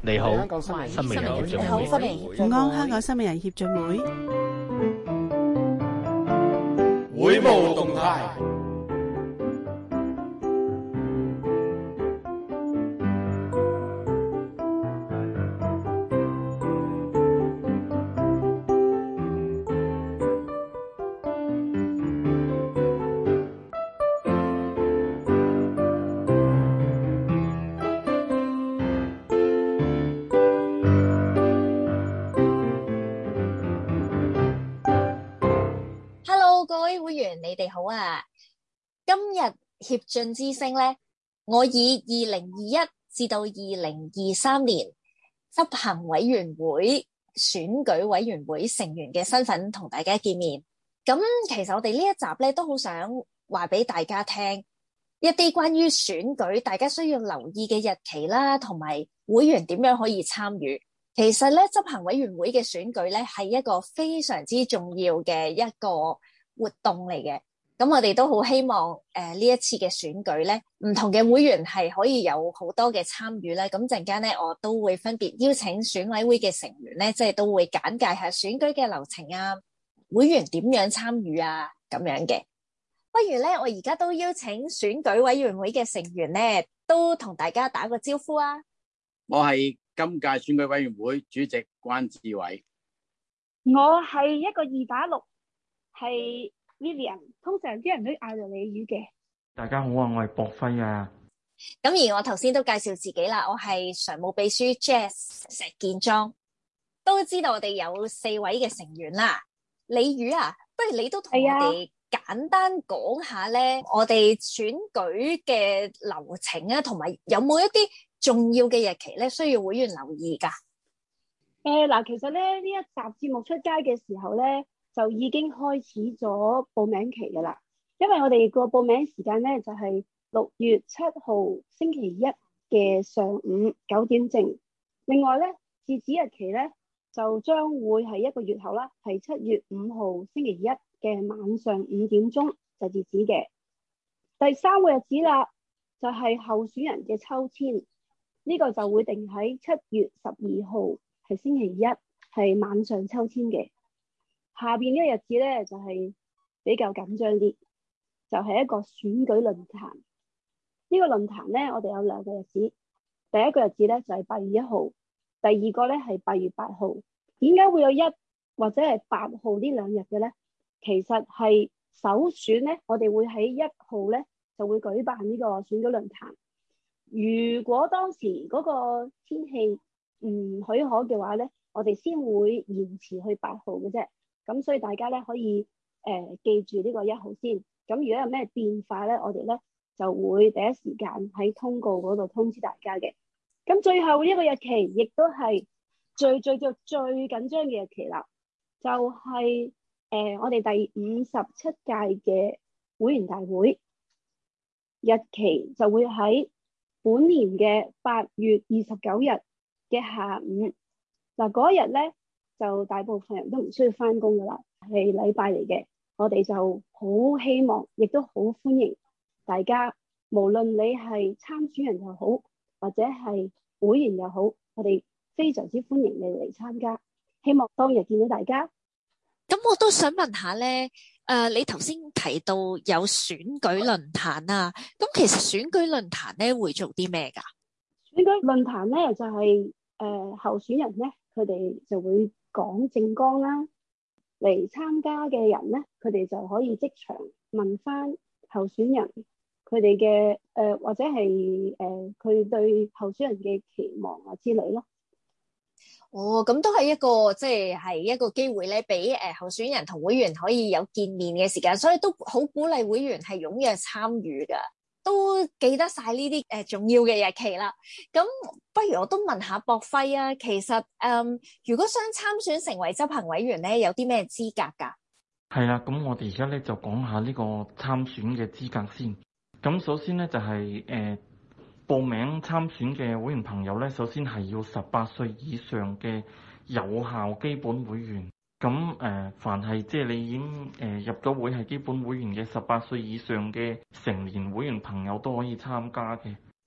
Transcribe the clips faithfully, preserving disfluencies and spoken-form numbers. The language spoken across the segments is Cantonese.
你好， 香港新明新明人協進會。 你好，新明協進會。 安香港新明人協進會。 會務動態。 各位會員，你哋好啊！今日協進之聲呢，我以二零二一至到二零二三年執行委員會選舉委員會成員嘅身份同大家見面。咁其實我哋呢一集呢都好想話俾大家聽一啲關於選舉大家需要留意嘅日期啦，同埋會員點樣可以參與。其實呢，執行委員會嘅選舉呢係一個非常之重要嘅一個活動嚟嘅，咁我哋都好希望誒呢、呃、一次嘅選舉咧，唔同嘅會員係可以有好多嘅參與咧。咁陣間咧，我都會分別邀請選委會嘅成員咧，即係都會簡介下選舉嘅流程啊，會員點樣參與啊，咁樣嘅。不如咧，我而家都邀請選舉委員會嘅成員咧，都同大家打個招呼啊。 我係今屆選舉委員會主席關志偉。 我係一個二打六。係 Vivian， 通常啲人都嗌做鯉魚嘅。 大家好啊，我係博輝啊。 咁而我頭先都介紹自己啦，我係常務秘書 Jess 石建莊。都知道我哋有四位嘅成員啦。鯉魚啊，不如你都同我哋簡單講下咧，我哋選舉嘅流程啊，同埋有冇一啲重要嘅日期咧，需要會員留意噶？ 誒，嗱，其實咧呢一集節目出街嘅時候咧，就已經開始咗報名期㗎啦，因為我哋個報名時間咧就係六月七號星期一嘅上午九點正。另外咧，截止日期咧就將會係一個月後啦，係七月五號星期一嘅晚上五點鐘就截止嘅。第三個日子啦，就係候選人嘅抽籤，呢個就會定喺七月十二號係星期一，係晚上抽籤嘅。下邊呢個日子咧就係比較緊張啲，就係一個選舉論壇。呢個論壇咧，我哋有兩個日子。第一個日子咧就係八月一號，第二個咧係八月八號。點解會有一或者係八號呢兩日嘅咧？其實係首選咧，我哋會喺一號咧就會舉辦呢個選舉論壇。如果當時嗰個天氣唔許可嘅話咧，我哋先會延遲去八號嘅啫。咁所以大家咧可以誒、呃、記住呢個一號先。咁如果有咩變化咧，我哋咧就會第一時間喺通告嗰度通知大家嘅。咁最後一個日期亦都係最最最最緊張嘅日期啦，就係、是、誒、呃、我哋第五十七屆嘅會員大會日期就會喺本年嘅八月二十九日嘅下午。嗱，嗰日咧就大部分人都唔需要翻工噶啦，係禮拜嚟嘅。我哋就好希望，亦都好歡迎大家，無論你係參選人又好，或者係會員又好，我哋非常之歡迎你嚟參加。希望當日見到大家。 咁我都想問下咧，誒、呃，你頭先提到有選舉論壇啊，咁其實選舉論壇咧會做啲咩噶？ 選舉論壇咧就係、是、誒、呃、候選人咧，佢哋就會講政綱啦。嚟參加嘅人咧，佢哋就可以即場問翻候選人佢哋嘅誒，或者係誒佢對候選人嘅期望啊之類咯。 哦，咁都係一個即係係一個機會咧，俾誒候選人同會員可以有見面嘅時間，所以都好鼓勵會員係踴躍參與噶。都記得晒呢啲誒重要嘅日期啦。咁不如我都問下博輝啊，其實誒、嗯、如果想參選成為執行委員咧，有啲咩資格㗎？ 係啦，咁我哋而家咧就講下呢個參選嘅資格先。咁首先咧就係、是、誒、呃、報名參選嘅會員朋友咧，首先係要十八歲以上嘅有效基本會員。咁誒、呃，凡係即係你已經誒、呃、入咗會係基本會員嘅十八歲以上嘅成年會員朋友都可以參加嘅。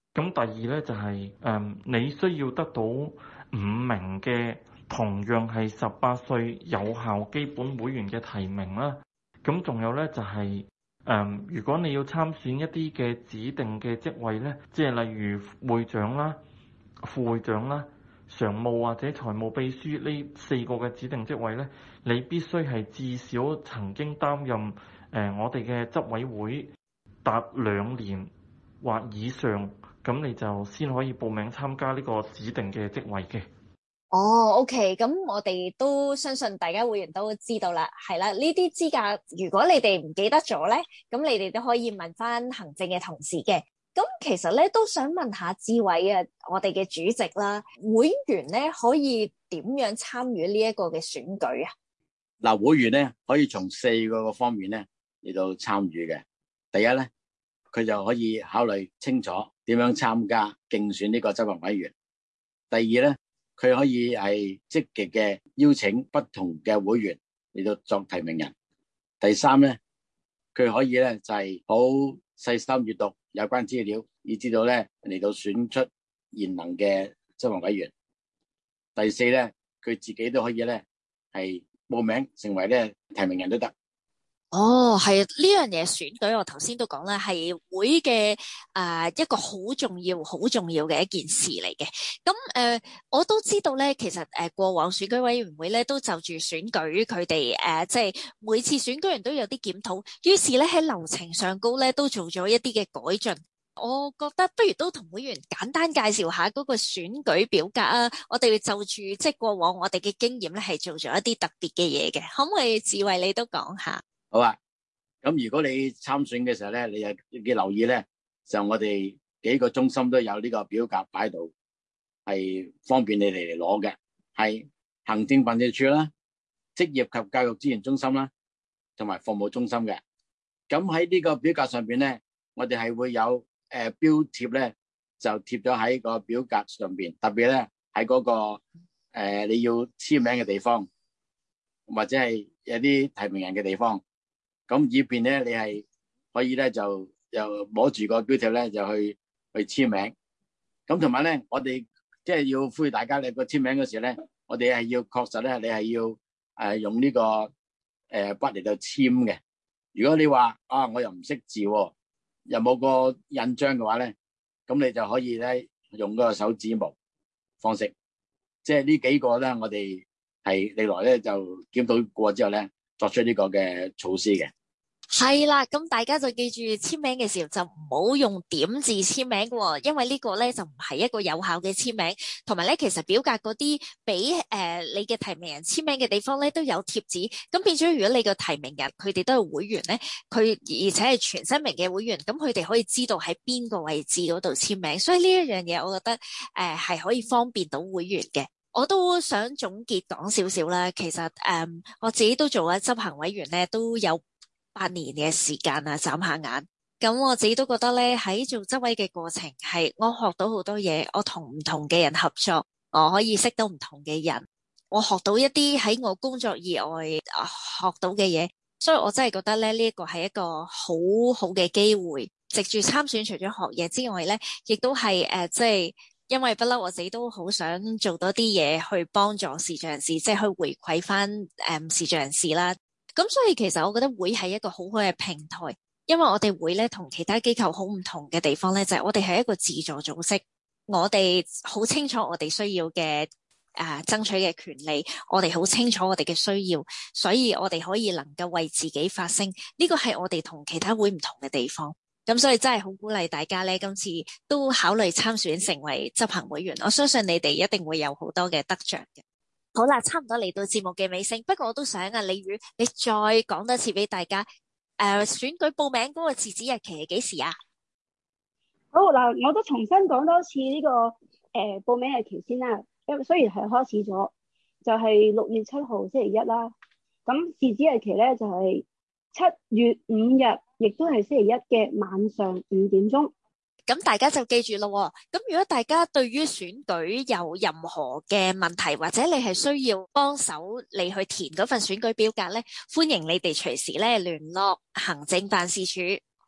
咁第二咧就係、是、誒、嗯，你需要得到五名嘅同樣係十八歲有效基本會員嘅提名啦。咁仲有咧就係、是、誒、嗯，如果你要參選一啲嘅指定嘅職位咧，即係例如會長啦、副會長啦、常務或者財務秘書呢四個嘅指定職位咧，你必須係至少曾經擔任誒、呃、我哋嘅執委會達兩年或以上，咁你就先可以報名參加呢個指定嘅職位嘅。 哦，OK，咁我哋都相信大家會員都知道啦，係啦，呢啲資格如果你哋唔記得咗咧，咁你哋都可以問翻行政嘅同事嘅。咁其實咧都想問下志偉啊，我哋嘅主席啦，會員咧可以點樣參與呢一個嘅選舉啊？ 嗱，會員咧可以從四個方面咧嚟到參與嘅。第一咧，佢就可以考慮清楚點樣參加競選呢個執行委員。第二咧，佢可以係積極嘅邀請不同嘅會員嚟到作提名人。第三咧，佢可以咧就係好細心閱讀有關資料，以至到咧嚟到選出賢能嘅執行委員。第四咧，佢自己都可以咧係報名成為咧提名人都得。 哦，係呢樣嘢選舉，我頭先都講啦，係會嘅誒、呃、一個好重要、好重要嘅一件事嚟嘅。咁誒、呃，我都知道咧，其實誒、呃、過往選舉委員會咧都就住選舉佢哋誒，即係每次選舉人都有啲檢討，於是咧喺流程上高咧都做咗一啲嘅改進。我覺得不如都同會員簡單介紹下嗰個選舉表格啊，我哋就住即係過往我哋嘅經驗咧係做咗一啲特別嘅嘢嘅，可唔可以志偉你都講下？ 好啊，咁如果你參選嘅時候咧，你又要留意咧，就我哋幾個中心都有呢個表格擺喺度，係方便你哋嚟攞嘅，係行政辦事處啦、職業及教育資源中心啦，同埋服務中心嘅。咁喺呢個表格上邊咧，我哋係會有誒、呃、標貼咧，就貼咗喺個表格上邊，特別咧喺嗰個誒、呃、你要簽名嘅地方，或者係有啲提名人嘅地方。咁以便咧，你係可以咧就又摸住個標貼咧，就去去簽名。咁同埋咧，我哋即係要呼籲大家咧個簽名嗰時咧，我哋係要確實咧，你係要誒、呃、用呢、這個誒筆嚟到簽嘅。如果你話啊，我又唔識字、哦，又冇個印章嘅話咧，咁你就可以咧用嗰個手指模方式。即係呢幾個咧，我哋係歷來咧就檢討過之後咧，作出呢個嘅措施嘅。 係啦，咁大家就記住簽名嘅時候就唔好用點字簽名嘅，因為呢個咧就唔係一個有效嘅簽名。同埋咧，其實表格嗰啲俾誒你嘅提名人簽名嘅地方咧都有貼紙，咁變咗如果你個提名人佢哋都係會員咧，佢而且係全新名嘅會員，咁佢哋可以知道喺邊個位置嗰度簽名。所以呢一樣嘢，我覺得誒係、呃、可以方便到會員嘅。我都想總結講少少啦。其實誒、嗯，我自己都做咗執行委員咧，都有八年嘅時間啊，眨下眼。咁我自己都覺得咧，喺做執委嘅過程係我學到好多嘢。我同唔同嘅人合作，我可以識到唔同嘅人，我學到一啲喺我工作以外學到嘅嘢。所以我真係覺得咧，呢一個係一個好好嘅機會。藉住參選，除咗學嘢之外咧，亦都係誒，即係因為不嬲，我自己都好想做多啲嘢去幫助視障人士，即係去回饋翻誒視障人士啦。咁所以其實我覺得會係一個好好嘅平台，因為我哋會咧同其他機構好唔同嘅地方咧，就係、是、我哋係一個自助組織，我哋好清楚我哋需要嘅誒、呃、爭取嘅權利，我哋好清楚我哋嘅需要，所以我哋可以能夠為自己發聲，呢個係我哋同其他會唔同嘅地方。咁所以真係好鼓勵大家咧，今次都考慮參選成為執行委員，我相信你哋一定會有好多嘅得着嘅。好啦，差唔多嚟到節目嘅尾聲，不過我都想啊，李宇你再講多次俾大家，誒、呃，選舉報名嗰個截止日期係幾時啊？ 好嗱，我都重新講多次呢、這個誒、呃、報名日期先啦。因為雖然係開始咗，就係、是、六月七號星期一啦。咁截止日期咧就係、是、七月五日，亦都係星期一嘅晚上五點鐘。 咁大家就記住咯。咁如果大家對於選舉有任何嘅問題，或者你係需要幫手你去填嗰份選舉表格咧，歡迎你哋隨時咧聯絡行政辦事處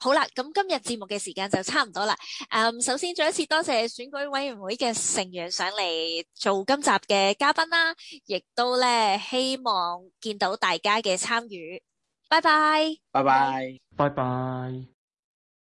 好啦，咁今日節目嘅時間就差唔多啦。誒，首先再一次多謝選舉委員會嘅成員上嚟做今集嘅嘉賓啦，亦都咧希望見到大家嘅參與。拜拜， 拜拜， 拜拜。